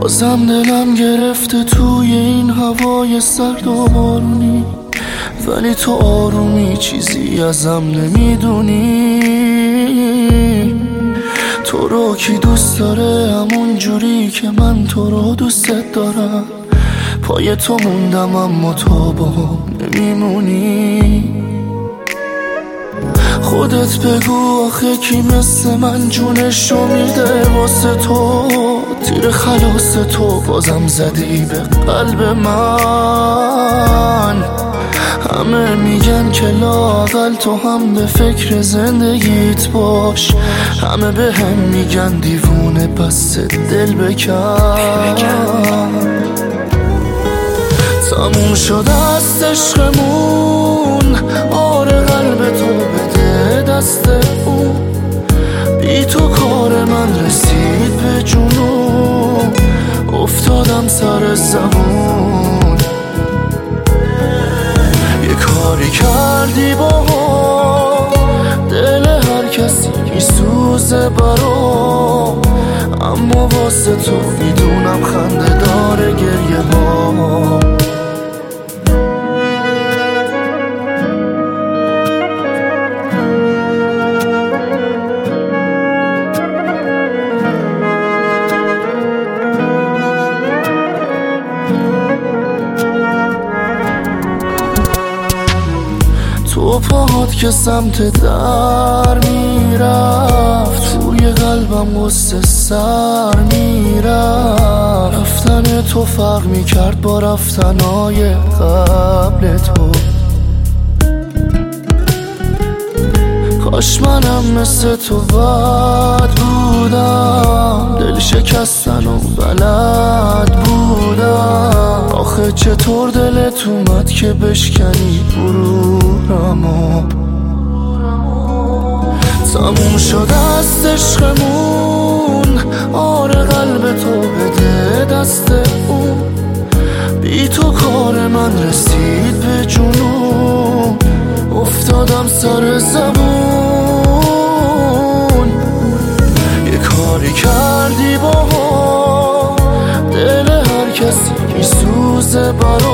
بازم دلم گرفته توی این هوای سرد و بارونی، ولی تو آرومی چیزی ازم نمیدونی. تو رو کی دوست داره همون جوری که من تو رو دوست دارم؟ پای تو موندم اما تو با هم نمیمونی. خودت بگو آخه کی مثل من جونشو میده واسه تو؟ تیر خلاص تو بازم زدی به قلب من. همه میگن که لااقل تو هم به فکر زندگیت باش، همه به هم میگن دیوونه پس دل بکن. تموم شده است عشقمون، آره قلب تو بده دست اون. بی تو کار من رسید به جنون، افتادم سر زبون. یه کاری کردی با دل هر کسی میسوزه برام، اما واسه تو میدونم خنده داره گریه ها. تو پاهات که سمت در میرفت، توی قلبم غصه سر میرفت. رفتن تو فرق میکرد با رفتنهای قبل تو. کاش منم مثل تو بد بودم، دل شکستن و بلد بودم. آخه چطور دلت اومد که بشکنی غرورمو؟ تموم شده است عشقمون، آره قلب تو بده دست اون. بی تو کار من رسید به جنون، افتادم سر زبون. یه کاری کردی با دل هر کسی میسوزه برام،